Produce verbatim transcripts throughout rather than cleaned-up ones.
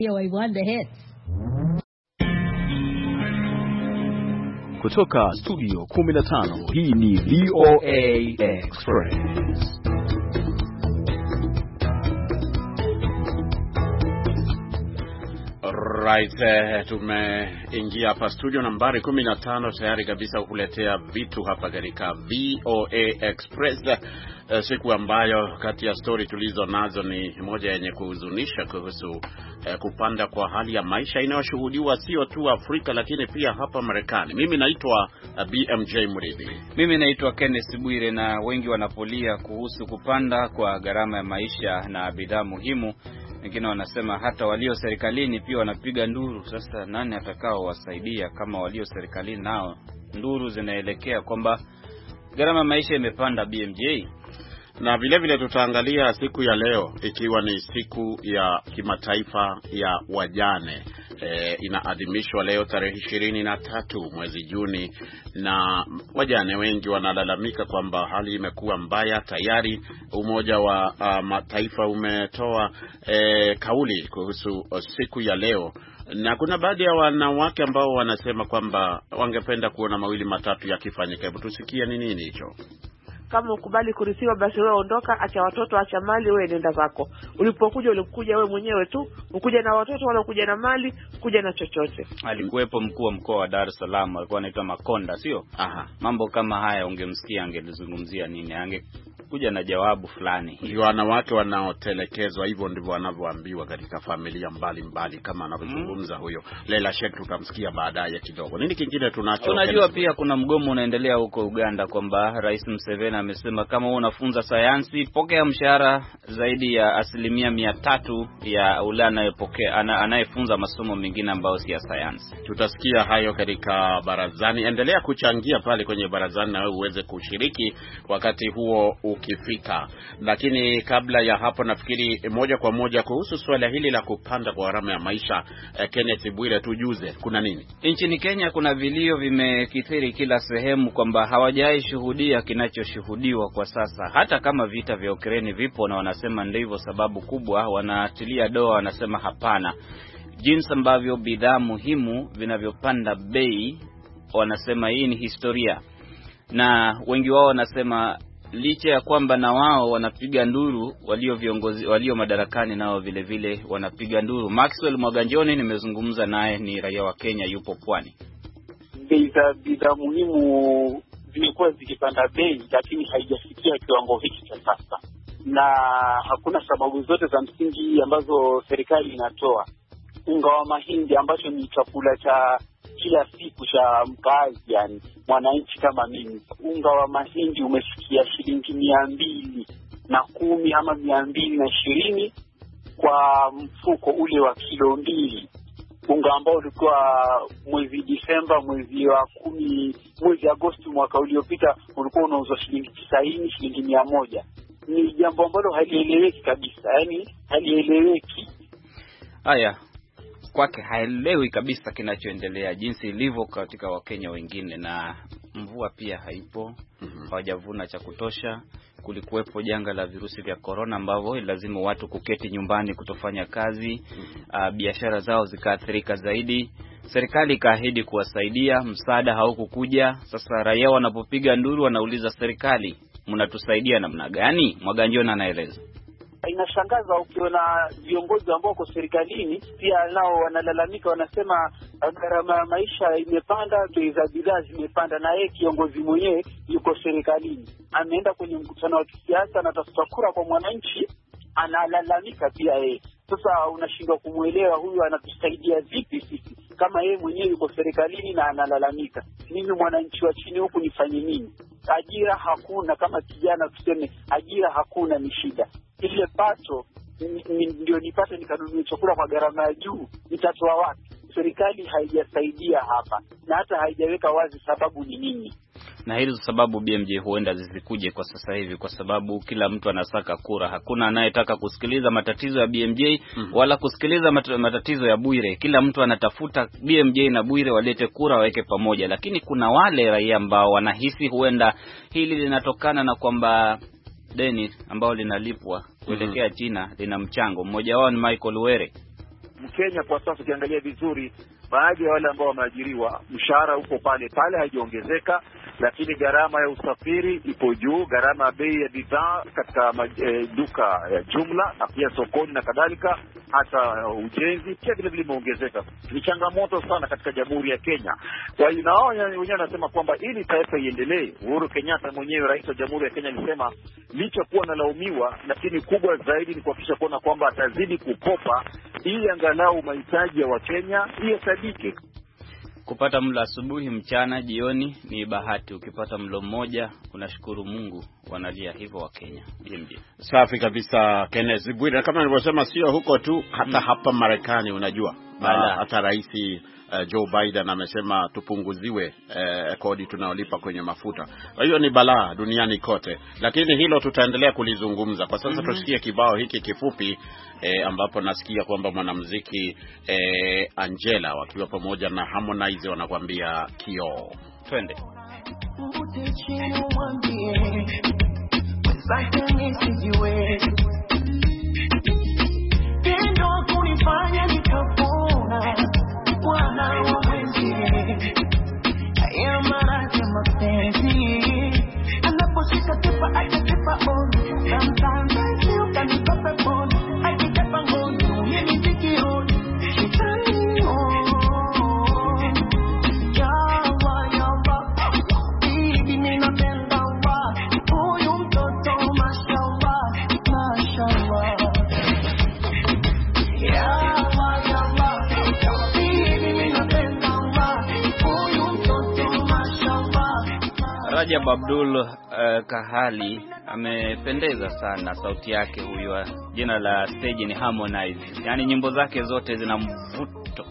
V O A one The Hits. Kutoka studio kumi na tano, hii ni V O A Express. Right, uh, tumeingia hapa studio nambari kumi na tano tayari kabisa kukuletea vitu hapa katika V O A Express. Uh, siku ambayo kati ya story tulizo nazo ni moja yenye kuhuzunisha kuhusu uh, kupanda kwa hali ya maisha inayoshuhudiwa sio tu Afrika lakini pia hapa Marekani. Mimi naitwa uh, B M J Mridhi. Mimi naitwa Kenneth Bwire, na wengi wanapolia kuhusu kupanda kwa gharama ya maisha na bidhaa muhimu. Wengine wanasema hata walio serikalini pia wanapiga nduru. Sasa nani atakao wasaidia kama walio serikalini nao nduru zinaelekea kwamba gharama maisha imepanda? B M J. Na vile vile tutaangalia siku ya leo ikiwa ni siku ya kimataifa ya wajane. E, inaadhimishwa leo tarehe ishirini na tatu mwezi Juni, na wajane wengi wanalalamika kwamba hali imekuwa mbaya. Tayari Umoja wa uh, Mataifa umetoa e, kauli kuhusu siku ya leo, na kuna baadhi ya wanawake ambao wanasema kwamba wangependa kuona mawili matatu yakifanyika. Hebu tusikie ni nini hicho. Kama ukubali kurithiwa basi wewe ondoka, acha watoto, acha mali, wewe nenda zako. Ulipokuja ulikuja wewe mwenyewe tu, ukuja na watoto wala ukuja na mali, kuja na chochote. Alikuwepo mkuu wa mkoa wa Dar es Salaam, alikuwa anaitwa Makonda, sio? Aha. Mambo kama haya ungemsikia angelizungumzia nini? Angekuja na jawabu fulani. Ndio wanawake wanaotelekezwa, hivyo ndivyo wanavyoambiwa katika familia mbali mbali kama anavyozungumza mm. huyo Leila Sheikh, tutamsikia baadaye kidogo. Nini kingine tunacho? Unajua pia kuna mgomo unaendelea huko Uganda kwamba Rais Museveni amesema kama wewe unafunza sayansi pokea mshahara zaidi ya asilimia mia tatu ya ule anayepokea anayefunza masomo mengine ambayo si ya sayansi. Tutasikia hayo katika barazani. Endelea kuchangia pale kwenye barazani na wewe uweze kushiriki wakati huo ukifika. Lakini kabla ya hapo, nafikiri moja kwa moja kuhusu swala hili la kupanda kwa gharama ya maisha, eh, Kenneth Bwire, tujuze kuna nini? Nchini Kenya kuna vilio vimekithiri kila sehemu kwamba hawajai shuhudia kinachoshuhudiwa kwa sasa. Hata kama vita vya Ukraine vipo na wanasema ndivyo sababu kubwa, wanatilia doa, wanasema hapana. Jinsi ambavyo bidhaa muhimu vinavyopanda bei, wanasema hii ni historia. Na wengi wao wanasema licha ya kwamba na wao wanapiga nduru, walio viongozi walio madarakani nao vile vile wanapiga nduru. Maxwell Mwaganjoni nimezungumza naye, ni raia wa Kenya, yupo Pwani. Bidhaa bidhaa muhimu zimekuwa zikipanda bei, lakini haijafikia kiwango hiki cha sasa, na hakuna sababu zote za msingi ambazo serikali inatoa. Unga wa mahindi ambacho ni chakula cha kila siku cha mkazi, yani mwananchi kama mimi, unga wa mahindi umefikia shilingi mia mbili na kumi ama mia mbili na ishirini kwa mfuko ule wa kilo mbili. Unga ambao ulikuwa mwezi Disemba, mwezi wa kumi, mwezi Agosti mwaka uliopita ulikuwa unauzwa shilingi tisini, shilingi mia moja. Ni jambo ambalo halieleweki kabisa, yani halieleweki. Haya, kwake haelewi kabisa kinachoendelea jinsi ilivyo katika Wakenya wengine, na mvua pia haipo, hawajavuna cha kutosha. Kulikuwepo janga la virusi vya corona ambavyo lazima watu kuketi nyumbani kutofanya kazi, uh, biashara zao zikaathirika zaidi. Serikali ikaahidi kuwasaidia, msaada haukukuja. Sasa raia wanapopiga nduru wanauliza serikali, mnatusaidia namna gani? Mwaganjona anaeleza. Inashangaza ukiona viongozi ambao wako serikalini pia nao wanalalamika, wanasema gharama ya maisha imepanda, bei za bidhaa zimepanda, na yeye kiongozi mwenyewe yuko serikalini, ameenda kwenye mkutano wa kisiasa, anatafuta kura kwa mwananchi, analalamika pia yeye. Sasa unashindwa kumuelewa huyu anatusaidia vipi sisi kama yeye mwenyewe yuko serikalini na analalamika. Mimi mwananchi wa chini huku nifanye nini? Ajira hakuna, kama kijana tuseme ajira hakuna, ni shida. Ile pato ndio nipate nikanunue chakula kwa gharama ya juu, nitatoa wapi? Serikali haijasaidia hapa na hata haijaweka wazi sababu ni nini. Na hizo sababu B M J huenda zisikuje kwa sasa hivi, kwa sababu kila mtu anasaka kura. Hakuna anayetaka kusikiliza matatizo ya B M J mm. wala kusikiliza mat- matatizo ya Bwire. Kila mtu anatafuta B M J na Bwire walete kura waweke pamoja. Lakini kuna wale raia ambao wanahisi huenda hili linatokana na kwamba deni ambao linalipwa kuelekea mm-hmm. China lina mchango. Mmoja wao ni Michael Were. Mkenya kwa sasa ukiangalia vizuri, baadhi ya wale ambao wameajiriwa mshahara uko pale pale, haijaongezeka, lakini gharama ya usafiri ipo juu, gharama ya bei ya bidhaa katika e, duka ya jumla na pia sokoni na kadhalika, hata uh, ujenzi pia vile vile imeongezeka. Ni changamoto sana katika Jamhuri ya Kenya. Kwa hiyo nao wenyewe wanasema kwamba ili taifa iendelee, Uhuru Kenyatta mwenyewe rais wa Jamhuri ya Kenya alisema licha kuwa nalaumiwa, lakini kubwa zaidi ni kuhakikisha kuona kwamba atazidi kukopa ili angalau mahitaji ya Wakenya ihesadike. Kupata mlo asubuhi, mchana, jioni ni bahati. Ukipata mlo mmoja unashukuru Mungu. Wanalia hivyo wa Kenya. Jimji. Safi kabisa Kenneth Bwire. Kama nilivyosema, sio huko tu, hata hmm. hapa Marekani unajua. Bala. Hata rais uh, Joe Biden amesema tupunguziwe uh, kodi tunaolipa kwenye mafuta. Kwa hiyo ni balaa duniani kote. Lakini hilo tutaendelea kulizungumza. Kwa sasa mm-hmm. tusikie kibao hiki kifupi eh, ambapo nasikia kwamba mwanamuziki eh, Angela wakiwa pamoja na Harmonize wanakuambia Kioo. Twende. Kunifanya nikapona Bwana wa mwenzi, haya maradhi ya mapenzi, anaposhika tipa akitipa on, sometimes I feel kanikope pon, akitepa ngoni yeni sikioni, shitani on, yawa yawa, bibi ninapenda wa, huyu mtoto mashallah, mashallah. Rajab Abdul uh, Kahali amependeza sana sauti yake huyo. Jina la stage ni Harmonize. Yaani nyimbo zake zote zina mvuto.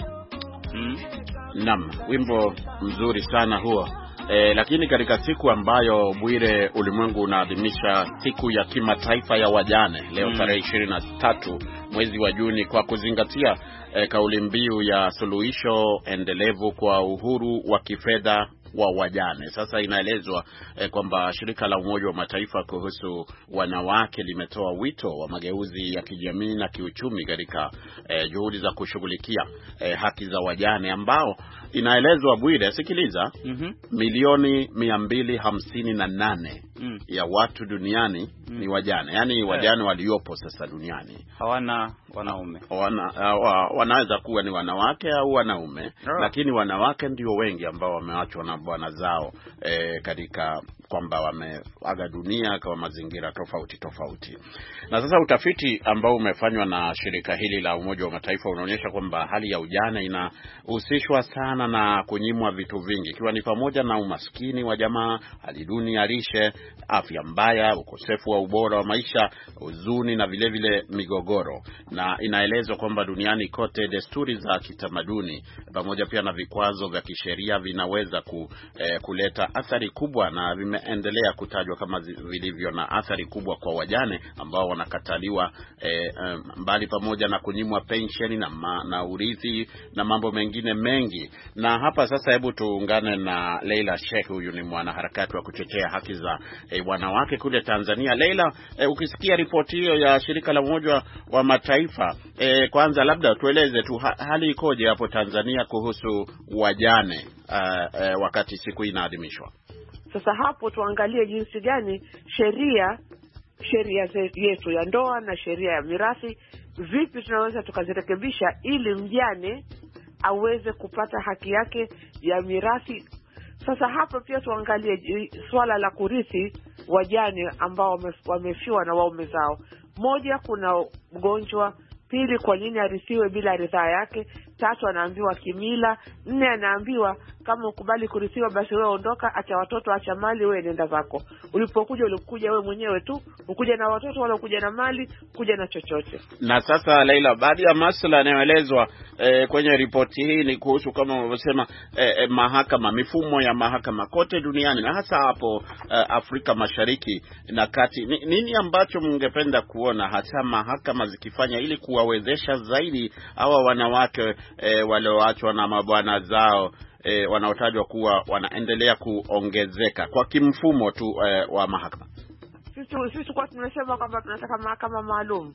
Hmm? Naam, wimbo mzuri sana huo. E, lakini katika siku ambayo Bwire ulimwengu unaadhimisha siku ya kimataifa ya wajane leo tarehe mm. ishirini na tatu mwezi wa Juni, kwa kuzingatia e, kauli mbiu ya suluhisho endelevu kwa uhuru wa kifedha wa wajane. Sasa inaelezwa eh, kwamba shirika la Umoja wa Mataifa kuhusu wanawake limetoa wito wa mageuzi ya kijamii na kiuchumi katika eh, juhudi za kushughulikia eh, haki za wajane ambao inaelezwa Bwire, sikiliza, mm-hmm. milioni mia mbili hamsini na nane mm. ya watu duniani mm. ni wajane. Yaani wajane yeah. waliopo sasa duniani hawana wanaume. Wana, uh, wanaweza kuwa ni wanawake au wanaume, oh. lakini wanawake ndio wengi ambao wameachwa na bwana zao eh, katika kwamba wameaga dunia kwa mazingira tofauti tofauti. Na sasa utafiti ambao umefanywa na shirika hili la Umoja wa Mataifa unaonyesha kwamba hali ya ujane inahusishwa sana na kunyimwa vitu vingi, ikiwa ni pamoja na umaskini wa jamaa, hali duni ya lishe, afya mbaya, ukosefu wa ubora wa maisha, huzuni na vile vile migogoro. Na inaelezwa kwamba duniani kote desturi za kitamaduni pamoja pia na vikwazo vya kisheria vinaweza ku, eh, kuleta athari kubwa, na vimeendelea kutajwa kama vilivyo na athari kubwa kwa wajane ambao wanakataliwa eh, mbali pamoja na kunyimwa pensheni na, ma, na urithi na mambo mengine mengi. Na hapa sasa hebu tuungane na Leila Sheikh. Huyu ni mwanaharakati wa kutetea haki za eh, wanawake kule Tanzania. Leila, eh, ukisikia ripoti hiyo ya shirika la Umoja wa Mataifa, eh, kwanza labda tueleze tu ha, hali ikoje hapo Tanzania kuhusu wajane uh, uh, wakati siku inaadhimishwa. Sasa hapo tuangalie jinsi gani sheria sheria yetu ya ndoa na sheria ya mirathi vipi tunaweza tukazirekebisha ili mjane aweze kupata haki yake ya mirathi. Sasa hapo pia tuangalie swala la kurithi wajane ambao wamefiwa na waume zao. Moja, kuna mgonjwa. Pili, kwa nini arithiwe bila ridhaa yake? Tatu, anaambiwa kimila. Nne, anaambiwa kama ukubali kurithiwa basi wewe ondoka, acha watoto, acha mali, wewe nenda zako. Ulipokuja ulikuja wewe mwenyewe tu, ukuja na watoto wala ukuja na mali, kuja na chochote. Na sasa Leila, baadhi ya masuala yanayoelezwa eh, kwenye ripoti hii ni kuhusu kama unavyosema eh, eh, mahakama, mifumo ya mahakama kote duniani na hasa hapo eh, Afrika Mashariki na Kati. N- nini ambacho mngependa kuona hata mahakama zikifanya ili kuwawezesha zaidi hawa wanawake E, walioachwa na mabwana zao e, wanaotajwa kuwa wanaendelea kuongezeka kwa kimfumo tu e, wa mahakama? Sisi sisi kwa tunasema kwamba tunataka mahakama maalum.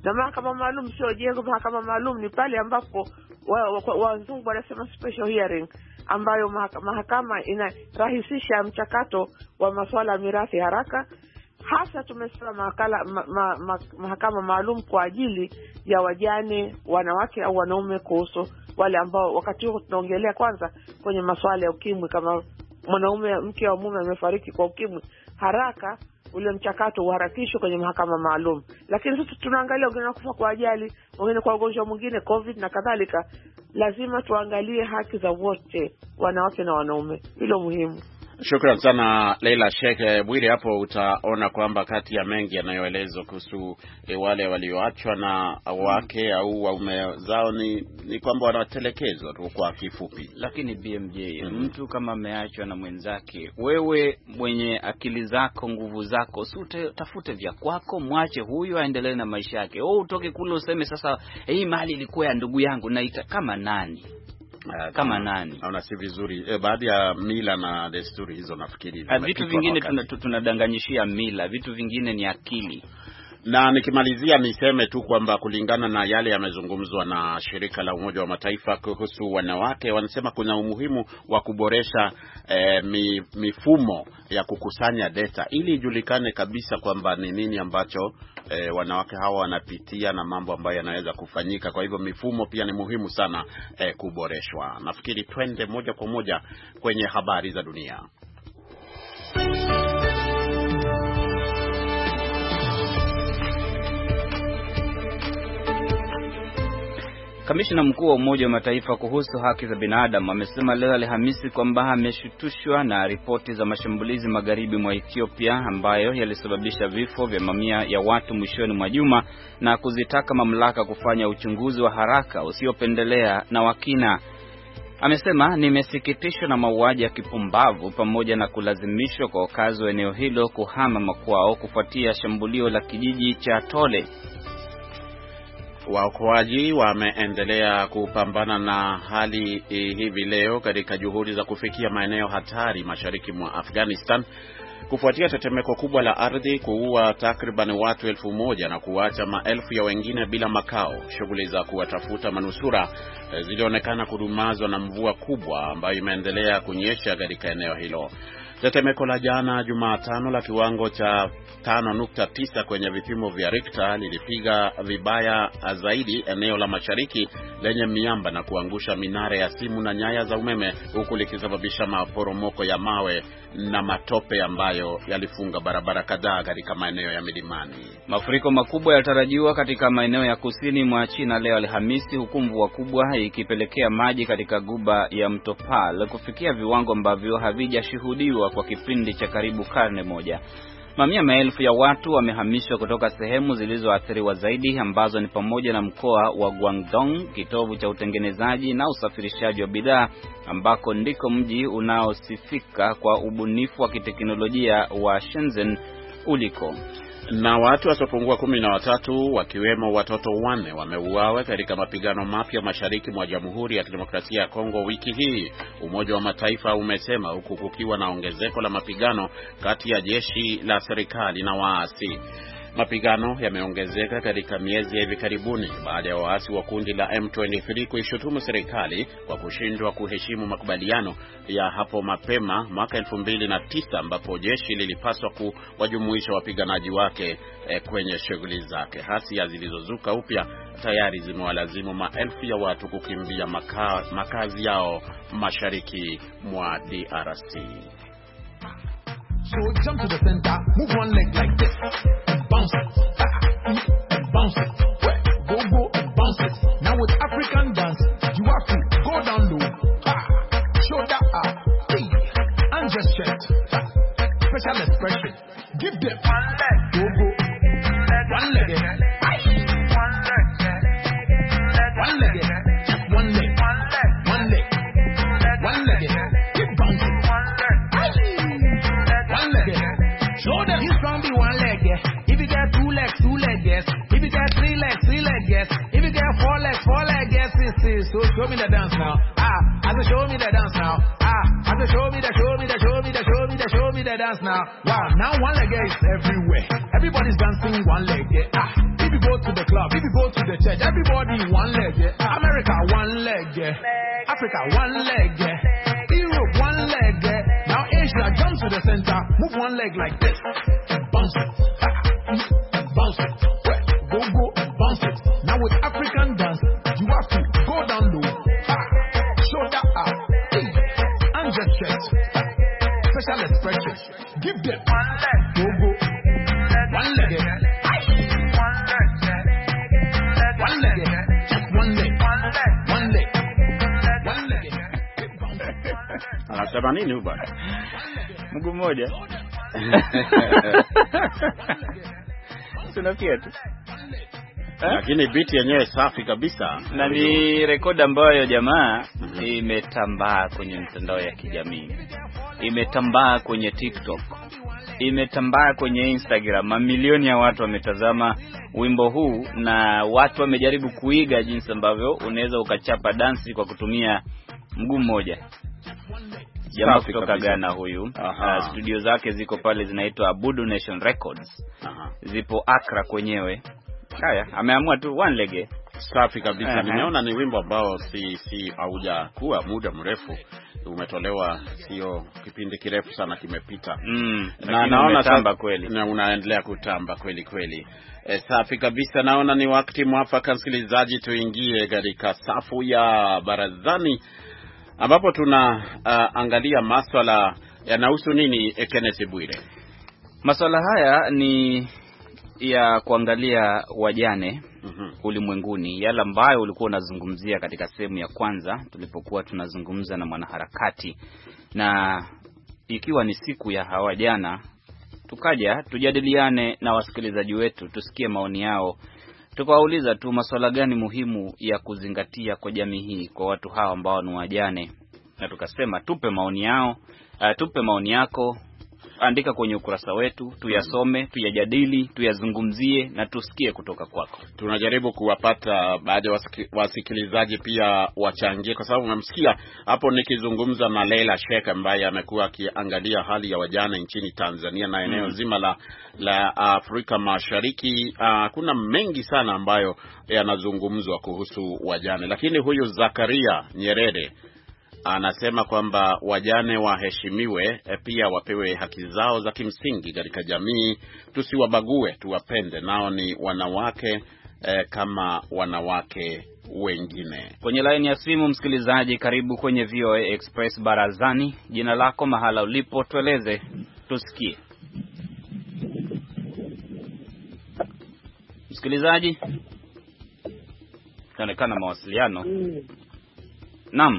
Na mahakama maalum sio jengo. Mahakama maalum ni pale ambapo wazungu wa, wa wanasema special hearing, ambayo mahakama inarahisisha mchakato wa masuala ya mirathi haraka. Hasa tumesema mahakama ma, ma, ma, mahakama maalum kwa ajili ya wajane, wanawake au wanaume, kuhusu wale ambao wakati huo tunaongelea kwanza kwenye masuala ya ukimwi. Kama mwanaume, mke wa mume amefariki kwa ukimwi, haraka ule mchakato uharakishwe kwenye mahakama maalum. Lakini sisi tunaangalia wengine kufa kwa ajali, wengine kwa ugonjwa mwingine, covid na kadhalika. Lazima tuangalie haki za wote, wanawake na wanaume. Hilo muhimu. Shukrani sana Leila Sheikh Bwire. Hapo utaona kwamba kati ya mengi yanayoelezwa kuhusu e, wale walioachwa na wake au waume zao ni, ni kwamba wanatelekezwa tu kwa kifupi. Lakini B M J, mm-hmm. mtu kama ameachwa na mwenzake, wewe mwenye akili zako, nguvu zako, sute tafute vya kwako, mwache huyu aendelee na maisha yake. Wewe utoke kule useme sasa hii mali ilikuwa ya ndugu yangu, naita kama nani? Uh, kama nani? Naona si vizuri. E, baadhi ya mila na desturi hizo nafikiri vitu vingine tunadanganyishia tuna mila, vitu vingine ni akili. Na nikimalizia niseme tu kwamba kulingana na yale yamezungumzwa na shirika la Umoja wa Mataifa kuhusu wanawake, wanasema kuna umuhimu wa kuboresha eh, mifumo ya kukusanya data ili ijulikane kabisa kwamba ni nini ambacho eh, wanawake hawa wanapitia na mambo ambayo yanaweza kufanyika. Kwa hivyo mifumo pia ni muhimu sana eh, kuboreshwa. Nafikiri twende moja kwa moja kwenye habari za dunia. Kamishna mkuu wa Umoja wa Mataifa kuhusu haki za binadamu amesema leo Alhamisi kwamba ameshutushwa na ripoti za mashambulizi magharibi mwa Ethiopia ambayo yalisababisha vifo vya mamia ya watu mwishoni mwa juma, na kuzitaka mamlaka kufanya uchunguzi wa haraka usiopendelea na wakina. Amesema, nimesikitishwa na mauaji ya kipumbavu pamoja na kulazimishwa kwa wakazi wa eneo hilo kuhama makwao kufuatia shambulio la kijiji cha Tole. Waokoaji wameendelea kupambana na hali hivi leo katika juhudi za kufikia maeneo hatari mashariki mwa Afghanistan kufuatia tetemeko kubwa la ardhi kuua takriban watu elfu moja na kuacha maelfu ya wengine bila makao. Shughuli za kuwatafuta manusura zilionekana kudumazwa na mvua kubwa ambayo imeendelea kunyesha katika eneo hilo. Tetemeko la jana Jumatano la kiwango cha tano nukta tisa kwenye vipimo vya Richter lilipiga vibaya zaidi eneo la mashariki lenye miamba na kuangusha minara ya simu na nyaya za umeme, huku likisababisha maporomoko ya mawe na matope ambayo yalifunga barabara kadhaa katika maeneo ya milimani. Mafuriko makubwa yanatarajiwa katika maeneo ya kusini mwa China leo Alhamisi, huku mvua kubwa ikipelekea maji katika guba ya mto Pal kufikia viwango ambavyo havijashuhudiwa kwa kipindi cha karibu karne moja. Mamia maelfu ya watu wamehamishwa kutoka sehemu zilizoathiriwa zaidi ambazo ni pamoja na mkoa wa Guangdong, kitovu cha utengenezaji na usafirishaji wa bidhaa, ambako ndiko mji unaosifika kwa ubunifu wa kiteknolojia wa Shenzhen uliko. Na watu wasiopungua kumi na watatu wakiwemo watoto wanne wameuawa katika mapigano mapya mashariki mwa Jamhuri ya Kidemokrasia ya Kongo wiki hii, Umoja wa Mataifa umesema, huku kukiwa na ongezeko la mapigano kati ya jeshi la serikali na waasi. Mapigano yameongezeka katika miezi ya hivi karibuni baada ya waasi wa kundi la M ishirini na tatu kuishutumu serikali kwa kushindwa kuheshimu makubaliano ya hapo mapema mwaka elfu mbili na tisa ambapo jeshi lilipaswa kuwajumuisha wapiganaji wake eh, kwenye shughuli zake. Hasia zilizozuka upya tayari zimewalazimu maelfu ya watu kukimbia maka, makazi yao mashariki mwa D R C. So jump to the center, move one leg like this, and bounce it, and bounce it, go go and bounce it. Now with African dance, you have to go down low, shoulder up, and just check, special expression. Give them one leg, go go, one leg, one leg, one leg, just one leg, one leg, one leg, keep bouncing. Show them you strong be one leg, yes. If you get two legs, two legs, yes. If you get three legs, three legs, yes. If you get four legs, four legs, yes. Yes, so show me the dance now. Ah, I say show me the dance now. Ah, I say show me the, show me the, show me the, show me the, show me the dance now. Wow, now one leg is everywhere. Everybody's dancing one leg. Yeah. Ah, if you go to the club, if you go to the church, everybody one leg, yeah. America one leg, yeah. Africa one leg, yeah. Europe one leg, yeah. Now Asia jump to the center, move one leg like this, and bounce it, and bounce it, go go and bounce it. Now with African dance, you have to go down low, shoulder up, and just stretch, special expression. Give them one leg, go go, one leg, yeah. One leg, just one leg, one leg, one leg. Anasema nini huyu bwana? Mguu mmoja. Tunafikia tu. Lakini beat yenyewe safi kabisa. Na ni rekodi ambayo jamaa imetambaa kwenye mitandao ya kijamii. Imetambaa kwenye TikTok. Imetambaa kwenye Instagram. Mamilioni ya watu wametazama wimbo huu na watu wamejaribu kuiga jinsi ambavyo unaweza ukachapa dansi kwa kutumia mguu mmoja. Jamaa kutoka Ghana huyu. Uh, studio zake ziko pale zinaitwa Abudu Nation Records. Aha. Zipo Accra kwenyewe. Haya, ameamua tu one leg. Safi kabisa. Uh-huh. Nimeona ni wimbo ambao si si hauja kuwa muda mrefu. Umetolewa sio kipindi kirefu sana kimepita. Mm, na naona tamba kweli. Na unaendelea kutamba kweli kweli. E, safi kabisa. Naona ni wakati mwafaka msikilizaji tuingie katika safu ya barazani ambapo tuna uh, angalia masuala yanahusu nini e, Kenneth Bwire. Masuala haya ni ya kuangalia wajane mm-hmm. ulimwenguni, yale ambayo ulikuwa unazungumzia katika sehemu ya kwanza tulipokuwa tunazungumza na mwanaharakati, na ikiwa ni siku ya hawajana tukaja tujadiliane na wasikilizaji wetu, tusikie maoni yao. Tukawauliza tu masuala gani muhimu ya kuzingatia kwa jamii hii kwa watu hawa ambao ni wajane, na tukasema tupe maoni yao, uh, tupe maoni yako, andika kwenye ukurasa wetu, tuyasome, tuyajadili, tuyazungumzie na tusikie kutoka kwako. Tunajaribu kuwapata baadhi ya wasikilizaji pia wachangie, kwa sababu umemsikia hapo nikizungumza na Leila Sheikh ambaye amekuwa akiangalia hali ya wajane nchini Tanzania na eneo mm. zima la la Afrika Mashariki. Uh, kuna mengi sana ambayo yanazungumzwa kuhusu wajane, lakini huyu Zakaria Nyerere anasema kwamba wajane waheshimiwe, pia wapewe haki zao za kimsingi katika jamii, tusiwabague, tuwapende, nao ni wanawake eh, kama wanawake wengine. Kwenye line ya simu msikilizaji, karibu kwenye V O A Express barazani. Jina lako, mahala ulipo, tueleze tusikie. Msikilizaji, kaonekana mawasiliano. Mm. Naam.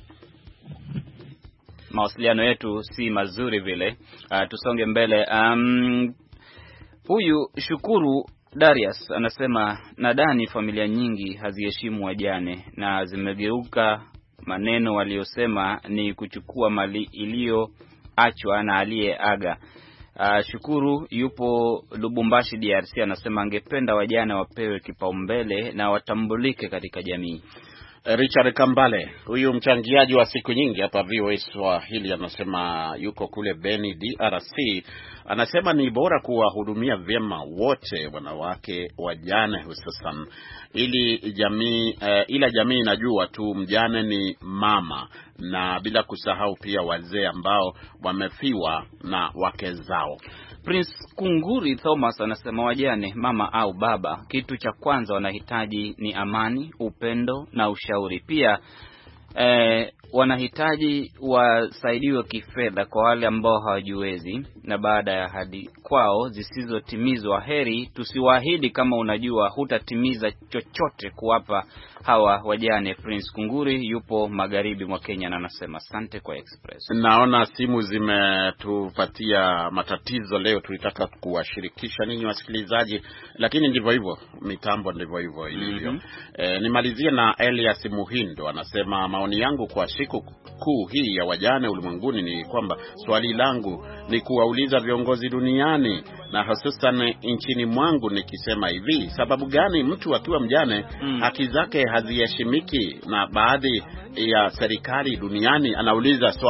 Mawasiliano yetu si mazuri vile. Uh, tusonge mbele. Um, huyu Shukuru Darius anasema nadhani familia nyingi haziheshimu wajane na zimegeuka maneno waliosema ni kuchukua mali iliyoachwa na aliyeaga. Uh, Shukuru yupo Lubumbashi D R C, anasema angependa wajane wapewe kipaumbele na watambulike katika jamii. Richard Kambale, huyu mchangiaji wa siku nyingi hapa V O A Swahili, anasema yuko kule Beni D R C, anasema ni bora kuwahudumia vyema wote wanawake wajane hususan ili jamii uh, ila jamii inajua tu mjane ni mama, na bila kusahau pia wazee ambao wamefiwa na wake zao. Prince Kunguri Thomas anasema wajane, mama au baba, kitu cha kwanza wanahitaji ni amani, upendo na ushauri. Pia eh, wanahitaji wasaidiwe kifedha kwa wale ambao hawajiwezi, na baada ya ahadi kwao zisizotimizwa, heri tusiwaahidi kama unajua hutatimiza chochote kuwapa hawa wajane. Prince Kunguri yupo magharibi mwa Kenya na anasema asante kwa Express. Naona simu zimetupatia matatizo leo, tulitaka kuwashirikisha ninyi wasikilizaji, lakini ndivyo hivyo, mitambo ndivyo hivyo ilivyo. Mm-hmm. E, nimalizie na Elias Muhindo, anasema maoni yangu kwa siku kuu hii ya wajane ulimwenguni ni kwamba swali langu ni kuwauliza viongozi duniani na hususan nchini mwangu nikisema hivi, sababu gani mtu akiwa mjane mm. haki zake haziheshimiki, na baadhi ya serikali duniani, anauliza swali,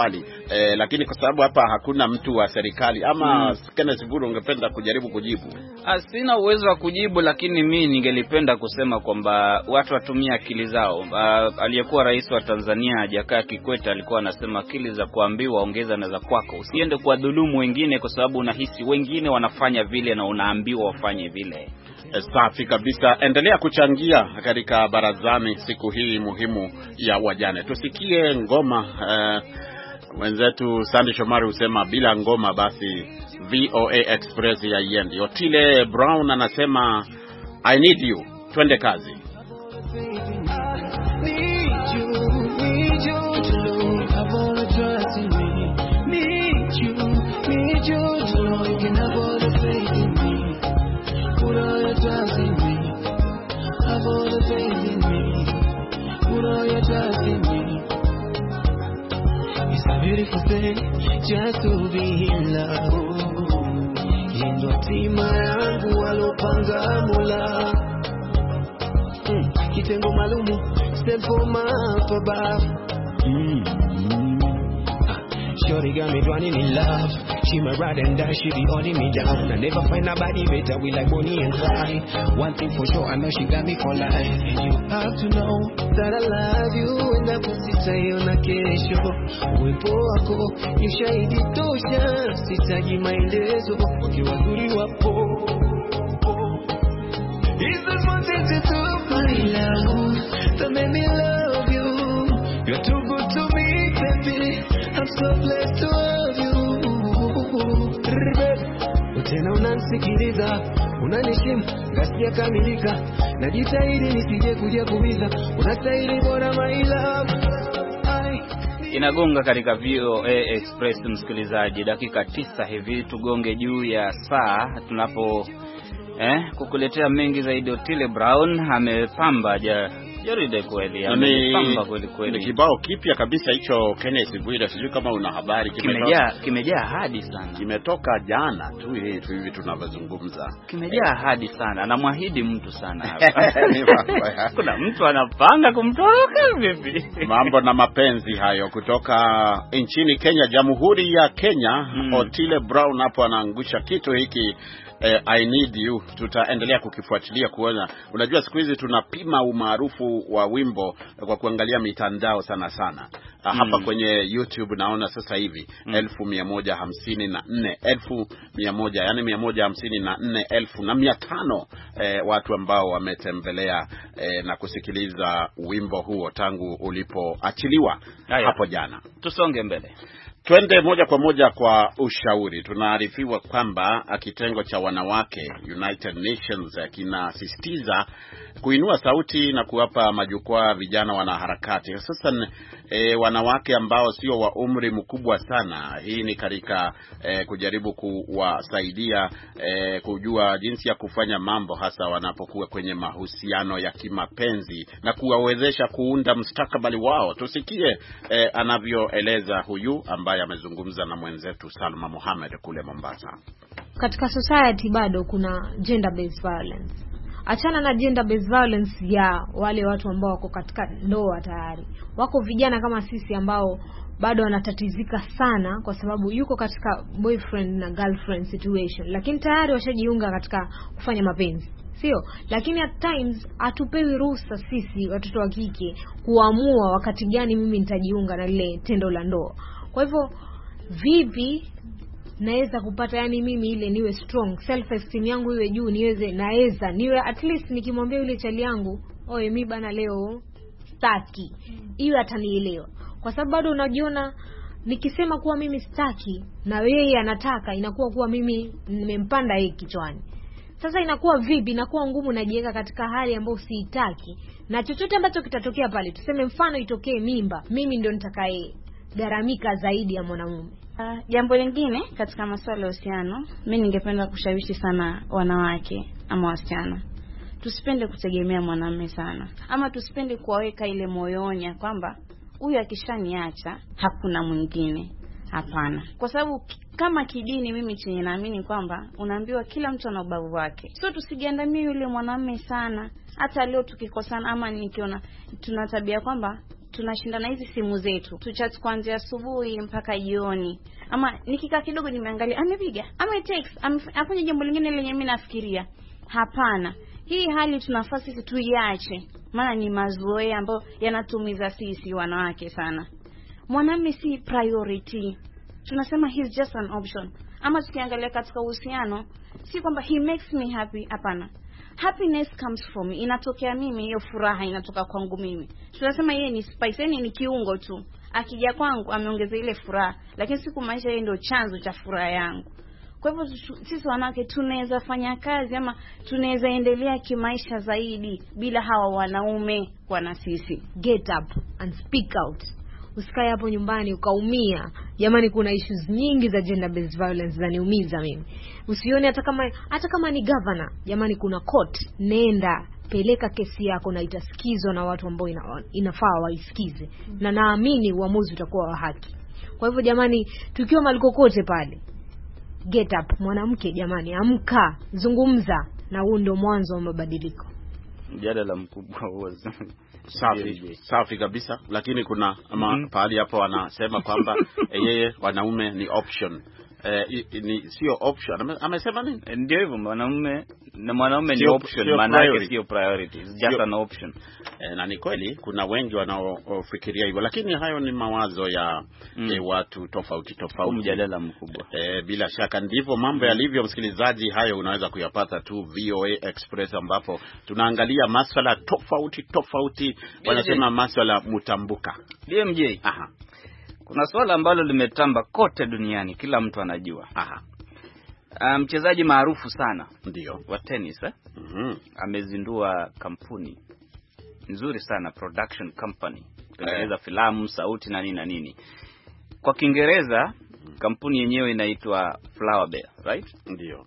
eh, lakini kwa sababu hapa hakuna mtu wa serikali ama mm. Kenneth Buru, ungependa kujaribu kujibu? Sina uwezo wa kujibu, lakini mimi ningelipenda kusema kwamba watu watumie akili zao. Uh, aliyekuwa rais wa Tanzania Jakaya Kikwete alikuwa anasema akili za kuambiwa ongeza na za kwako. Usiende kwa dhulumu wengine kwa sababu unahisi wengine wanafanya vile na unaambiwa wafanye vile. Safi kabisa. Endelea kuchangia katika barazani siku hii muhimu ya wajane. Tusikie ngoma. Uh, mwenzetu Sandy Shomari husema bila ngoma basi V O A Express ya yendi. Otile Brown anasema I need you. Twende kazi. It's a beautiful thing just to be in love. Yendo tima yangu walopanga Mola. Kitengo malumu step for my above. Shorty got me running in love. She my ride and die, she be holding me down. I never find nobody better, we like Bonnie and Clyde. One thing for sure, I know she got me for life. And you have to know that I love you. And that pussy tayona kesho. Uwepo wako, ni shahidi tosha. Sitaji maelezo, wakiwa zuri wapo. It's the mountain to do my love that made me love you. You're too good to me, baby. I'm so blessed to have you. Tena unanisikiliza, unanishimu, ghasia kamilika. Najitahidi nisije kuja kubiza. Unastahili bora my love. Inagonga katika V O A Express, msikilizaji, dakika tisa hivi tugonge juu ya saa tunapo eh kukuletea mengi zaidi. Otile Brown amepamba ja Joride kweli, amepamba kweli kweli. Ni kibao kipya kabisa hicho, Kenneth Bwira, sijui kama una habari. Kimejaa kimejaa ahadi sana. Kimetoka jana tu hivi tunavyozungumza. Kimejaa ahadi sana. Anamwahidi mtu sana hapa. Kuna mtu anapanga kumtoroka vipi? Mambo na mapenzi hayo kutoka nchini Kenya, Jamhuri ya Kenya. hmm. Otile Brown hapo anaangusha kitu hiki. Eh, I need you. Tutaendelea kukifuatilia kuona. Unajua siku hizi tunapima umaarufu wa wimbo kwa kuangalia mitandao sana sana. Mm. Hapa kwenye YouTube naona sasa hivi mm. elfu mia moja hamsini na nne elfu mia moja yani mia moja hamsini na nne elfu na mia tano eh, watu ambao wametembelea eh, na kusikiliza wimbo huo tangu ulipoachiliwa hapo jana. Tusonge mbele. Twende moja kwa moja kwa ushauri. Tunaarifiwa kwamba kitengo cha wanawake United Nations kinasisitiza kuinua sauti na kuwapa majukwaa vijana wanaharakati, hususan e, wanawake ambao sio wa umri mkubwa sana. Hii ni katika e, kujaribu kuwasaidia e, kujua jinsi ya kufanya mambo, hasa wanapokuwa kwenye mahusiano ya kimapenzi na kuwawezesha kuunda mustakabali wao. Tusikie e, anavyoeleza huyu ambaye amezungumza na mwenzetu Salma Mohamed kule Mombasa. Katika society bado kuna gender based violence. Achana na gender based violence ya wale watu ambao wako katika ndoa tayari. Wako vijana kama sisi ambao bado wanatatizika sana kwa sababu yuko katika boyfriend na girlfriend situation, lakini tayari washajiunga katika kufanya mapenzi. Sio? Lakini at times hatupewi ruhusa sisi watoto wa kike kuamua wakati gani mimi nitajiunga na lile tendo la ndoa. Kwa hivyo vipi naweza kupata, yani mimi ile niwe strong, self esteem yangu iwe juu, niweze naweza niwe at least nikimwambia yule chali yangu, oye mimi bana leo staki, iwe atanielewa. Kwa sababu bado unajiona nikisema kuwa mimi staki na yeye anataka, inakuwa kuwa mimi nimempanda yeye kichwani. Sasa inakuwa vipi? Inakuwa ngumu, najiweka katika hali ambayo siitaki, na chochote ambacho kitatokea pale, tuseme mfano itokee mimba, mimi ndio nitakaye garamika zaidi ya mwanamume. Uh, jambo lingine katika masuala ya uhusiano, mimi ningependa kushawishi sana wanawake ama wasichana, tusipende kutegemea mwanamume sana, ama tusipende kuwaweka ile moyonya kwamba huyu akishaniacha hakuna mwingine. Hapana. Kwa sababu kama kidini mimi chenye naamini kwamba unaambiwa kila mtu ana ubavu wake. Sio tusigandamie yule mwanamume sana. Hata leo tukikosana ama nikiona tuna tabia kwamba tunashinda na hizi simu zetu, tuchat kuanzia asubuhi mpaka jioni, ama nikikaa kidogo nimeangalia amepiga, ame text, afanye jambo lingine lenye mimi nafikiria. Hapana, hii hali tunafaa sisi tuiache, maana ni mazoea ambayo yanatumiza sisi wanawake sana. Mwanamume si priority, tunasema he's just an option. Ama tukiangalia katika uhusiano, si kwamba he makes me happy, hapana. Happiness comes from me, inatokea mimi, hiyo furaha inatoka kwangu mimi. Tunasema yeye ni spice, yani ni kiungo tu. Akija kwangu ameongeza ile furaha, lakini siku maisha yeye ndio chanzo cha furaha yangu. Kwa hivyo sisi wanawake tunaweza fanya kazi ama tunaweza endelea kimaisha zaidi bila hawa wanaume kwa na sisi. Get up and speak out. Usikae hapo nyumbani ukaumia. Jamani, kuna issues nyingi za gender based violence zaniumiza mimi. Usione hata kama hata kama ni governor, jamani kuna court, nenda peleka kesi yako na itasikizwa na watu ambao ina, inafaa waisikize. Mm. Na naamini uamuzi utakuwa wa haki. Kwa hivyo jamani, tukiwa malikokote pale, get up mwanamke, jamani amka, zungumza, na huo ndio mwanzo wa mabadiliko. Mjadala mkubwa huo. Safi, safi kabisa, lakini kuna ama mm-hmm. pahali hapo wanasema kwamba yeye wanaume ni option. Eh, ni sio option. Amesema nini? Ndio hivyo, wanaume na mwanaume ni option, maana yake sio priority, it's just an option. Eh, na ni kweli kuna wengi wanaofikiria hivyo, lakini hayo ni mawazo ya mm. eh, watu tofauti tofauti. Mjadala mkubwa. Eh, bila shaka ndivyo mambo yalivyo, msikilizaji. Hayo unaweza kuyapata tu V O A Express, ambapo tunaangalia masuala tofauti tofauti, wanasema masuala mutambuka. D M J. Aha. Kuna swala ambalo limetamba kote duniani, kila mtu anajua. Aha. Mchezaji um, maarufu sana ndio wa tennis eh? Mhm. Amezindua kampuni nzuri sana, production company. Kutengeneza eh. filamu, sauti na nini na nini. Kwa Kiingereza kampuni yenyewe inaitwa Flower Bear, right? Ndio.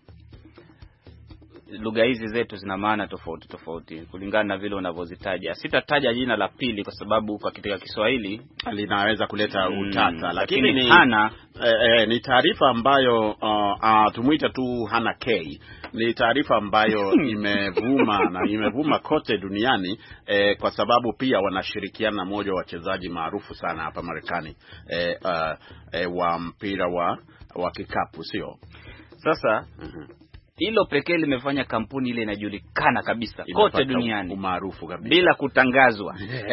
Lugha hizi zetu zina maana tofauti tofauti kulingana na vile unavyozitaja. Sitataja jina la pili kwa sababu kwa katika Kiswahili linaweza kuleta utata, mm, lakini ni Hana eh, eh, ni taarifa ambayo uh, uh, tumuita tu Hana K. Ni taarifa ambayo imevuma na imevuma kote duniani eh, kwa sababu pia wanashirikiana na mmoja wa wachezaji maarufu sana hapa Marekani eh, uh, eh, wa mpira wa wa kikapu, sio? Sasa uh-huh. hilo pekee limefanya kampuni ile inajulikana kabisa kote duniani, umaarufu kabisa, bila kutangazwa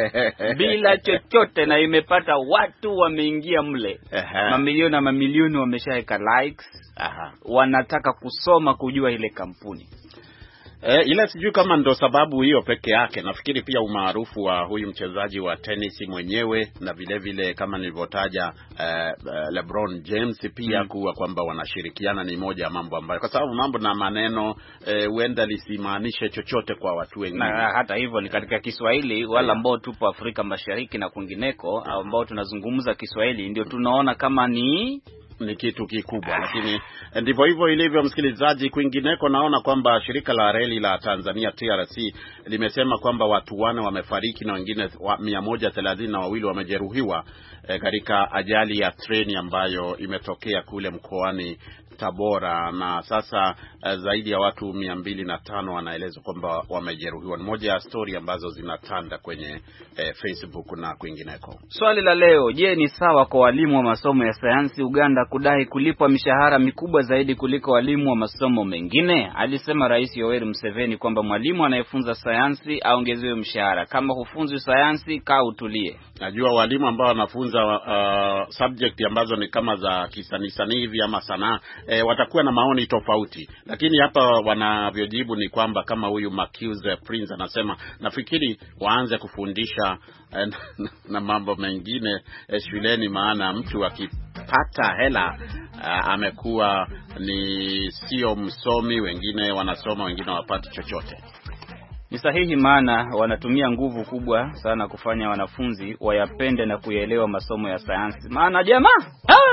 bila chochote, na imepata watu wameingia mle mamilioni na mamilioni, wameshaweka likes. Aha. Wanataka kusoma kujua ile kampuni. Eh, ila sijui kama ndo sababu hiyo peke yake. Nafikiri pia umaarufu wa huyu mchezaji wa tenisi mwenyewe, na vile vile kama nilivyotaja eh, LeBron James pia mm. kuwa kwamba wanashirikiana ni moja ya mambo ambayo, kwa sababu mambo na maneno huenda eh, lisimaanishe chochote kwa watu wengine. Na hata hivyo ni katika Kiswahili, wala ambao tupo Afrika Mashariki na kwingineko ambao tunazungumza Kiswahili ndio tunaona kama ni ni kitu kikubwa, lakini ndivyo hivyo ilivyo, msikilizaji. Kwingineko naona kwamba shirika la reli la Tanzania T R C limesema kwamba watu wane wamefariki na wengine mia moja thelathini na wawili wamejeruhiwa e, katika ajali ya treni ambayo imetokea kule mkoani Tabora, na sasa uh, zaidi ya watu mia mbili na tano wanaelezwa kwamba wamejeruhiwa. Ni moja ya story ambazo zinatanda kwenye eh, Facebook na kwingineko. Swali la leo, je, ni sawa kwa walimu wa masomo ya sayansi Uganda kudai kulipwa mishahara mikubwa zaidi kuliko walimu wa masomo mengine? Alisema Rais Yoweri Museveni kwamba mwalimu anayefunza sayansi aongezewe mshahara. Kama hufunzi sayansi, kaa utulie. Najua walimu ambao wanafunza uh, subject ambazo ni kama za kisanisani hivi ama sanaa E, watakuwa na maoni tofauti, lakini hapa wanavyojibu ni kwamba kama huyu Macuse Prince anasema, nafikiri waanze kufundisha eh, na, na mambo mengine eh, shuleni, maana mtu akipata hela eh, amekuwa ni sio msomi. Wengine wanasoma, wengine hawapati chochote. Ni sahihi, maana wanatumia nguvu kubwa sana kufanya wanafunzi wayapende na kuelewa masomo ya sayansi. Maana jamaa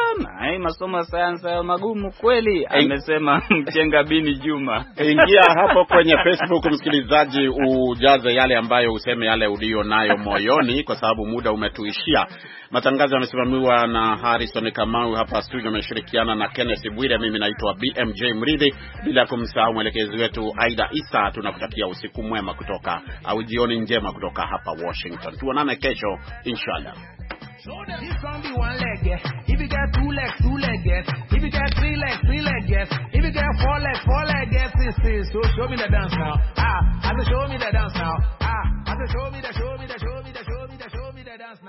sana. Hey, masomo ya sayansi hayo magumu kweli, amesema Mchenga Bini Juma. Ingia hapo kwenye Facebook msikilizaji, ujaze yale ambayo useme yale ulio nayo moyoni, kwa sababu muda umetuishia. Matangazo yamesimamiwa na Harrison Kamau, hapa studio ameshirikiana na Kenneth Bwire. Mimi naitwa B M J Mridhi, bila kumsahau mwelekezi wetu Aida Isa. Tunakutakia usiku mwema kutoka au jioni njema kutoka hapa Washington. Tuonane kesho inshallah. This one be one leg, yes. If you got two legs, two legs, yes. If you got three legs, three legs, yes. If you got four legs, four legs, yes. This is so show me the dance now. Ah, I said show me the dance now. Ah, I said show me the, show me the, show me.